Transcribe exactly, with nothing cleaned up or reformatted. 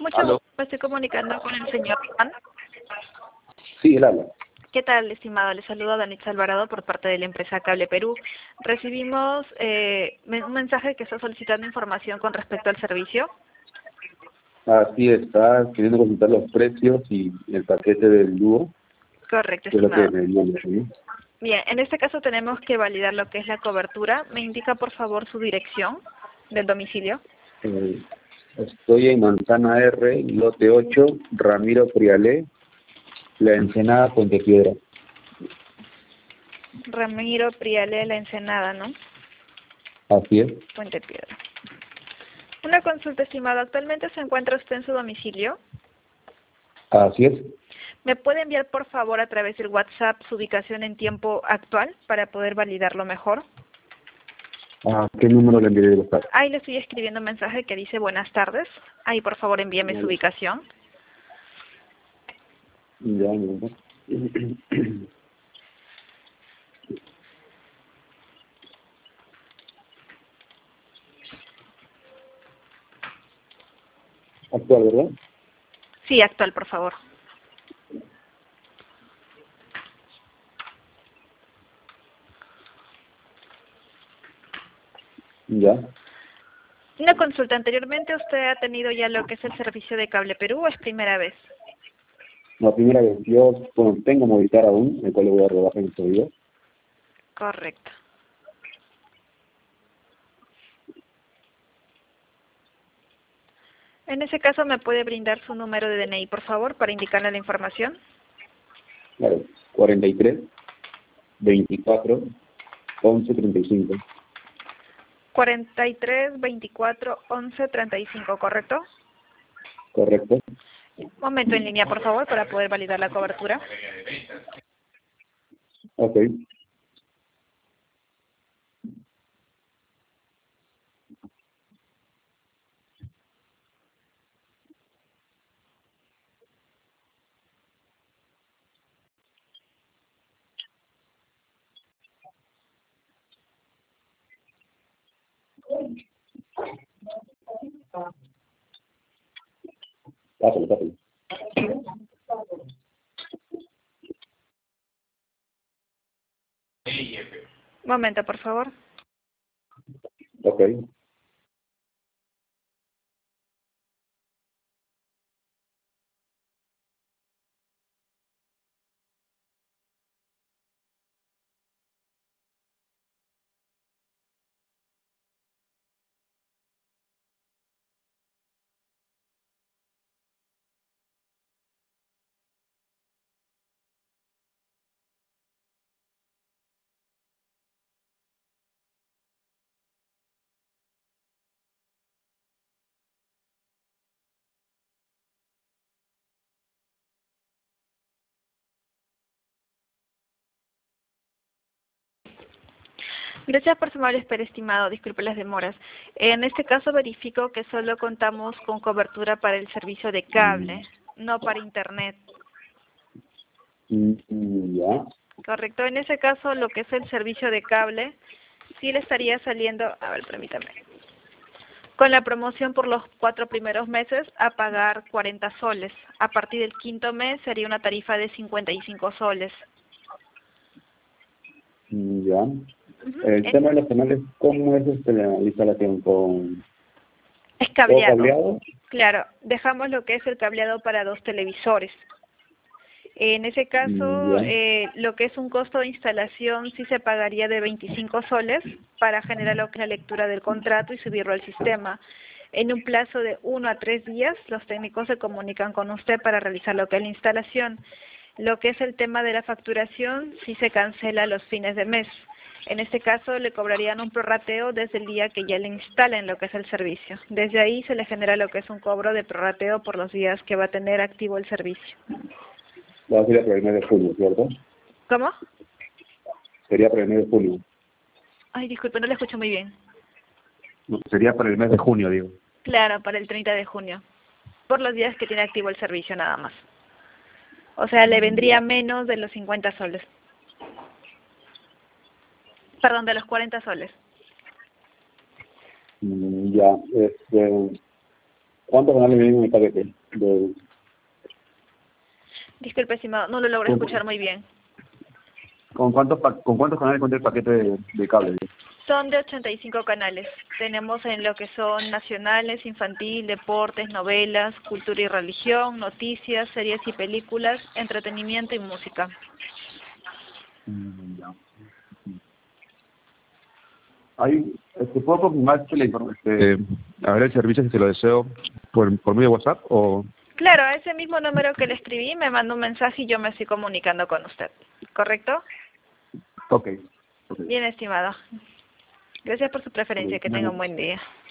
Mucho ¿Aló? gusto, me estoy comunicando con el señor Juan. Sí, él habla. ¿Qué tal, estimado? Le saludo Danitza Alvarado por parte de la empresa Cable Perú. Recibimos eh, me- un mensaje que está solicitando información con respecto al servicio. Así está, queriendo consultar los precios y el paquete del dúo, Correcto, que es lo que estimado. me dio el señor. Bien, en este caso tenemos que validar lo que es la cobertura. ¿Me indica, por favor, su dirección del domicilio? Eh, estoy en Manzana R, lote ocho, Ramiro Frialé, La Ensenada, Puente Piedra. Ramiro Priale, La Ensenada, ¿no? Así es, Puente Piedra. Una consulta, estimado. ¿Actualmente se encuentra usted en su domicilio? así es. ¿Me puede enviar, por favor, a través del WhatsApp su ubicación en tiempo actual para poder validarlo mejor? ¿A qué número le enviaré de los datos? Ahí le estoy escribiendo un mensaje que dice buenas tardes. Ahí, por favor, envíeme su Vale. ubicación. Ya, ya. Actual, ¿verdad? Sí, actual, por favor. Ya. Una consulta. ¿Anteriormente usted ha tenido ya lo que es el servicio de Cable Perú o es primera vez? La primera vez, yo bueno, tengo Movistar aún, el cual le voy a robar en este video. Correcto. En ese caso, ¿me puede brindar su número de D N I, por favor, para indicarle la información? Claro, cuarenta y tres, veinticuatro, once, treinta y cinco. cuarenta y tres, veinticuatro, once, treinta y cinco, ¿correcto? Correcto. Un momento en línea, por favor, para poder validar la cobertura. Ok. Pásale, pásale. Un momento, por favor. Ok. Gracias por su amable espera, estimado. Disculpe las demoras. En este caso verifico que solo contamos con cobertura para el servicio de cable, no para Internet. Mm, ya. Correcto. En ese caso, lo que es el servicio de cable, sí le estaría saliendo, a ver, permítame, con la promoción por los cuatro primeros meses a pagar cuarenta soles. A partir del quinto mes sería una tarifa de cincuenta y cinco soles. Mm, ya. Ujú. El En- tema de los canales, ¿cómo es este, la instalación? ¿Con es todo cableado. cableado? Claro, dejamos lo que es el cableado para dos televisores. En ese Mm, caso, ya. eh, lo que es un costo de instalación sí se pagaría de veinticinco soles para generar lo que es la lectura del contrato y subirlo al sistema. En un plazo de uno a tres días, los técnicos se comunican con usted para realizar lo que es la instalación. Lo que es el tema de la facturación, sí se cancela los fines de mes. En este caso, le cobrarían un prorrateo desde el día que ya le instalen lo que es el servicio. Desde ahí se le genera lo que es un cobro de prorrateo por los días que va a tener activo el servicio. Va a ser para el mes de julio, ¿cierto? ¿Cómo? Sería para el mes de julio. Ay, disculpe, no le escucho muy bien. No, sería para el mes de junio, digo. Claro, para el treinta de junio. Por los días que tiene activo el servicio nada más. O sea, le vendría menos de los cincuenta soles. Perdón, de los cuarenta soles. Mm, ya. Este, ¿Cuántos canales vienen en el paquete? De, Disculpe, estimado, no lo logro ¿Con, escuchar muy bien. ¿con, cuántos, pa- ¿Con cuántos canales cuenta el paquete de, de cable? Son de ochenta y cinco canales. Tenemos en lo que son nacionales, infantil, deportes, novelas, cultura y religión, noticias, series y películas, entretenimiento y música. Mm, ya. Ahí, este, ¿puedo confirmar que la información, eh, a ver el servicio si se lo deseo por, por medio de WhatsApp o...? Claro, a ese mismo número que le escribí me manda un mensaje y yo me estoy comunicando con usted. ¿Correcto? Ok. Okay. Bien, estimado. Gracias por su preferencia. Okay. Que tenga un buen día.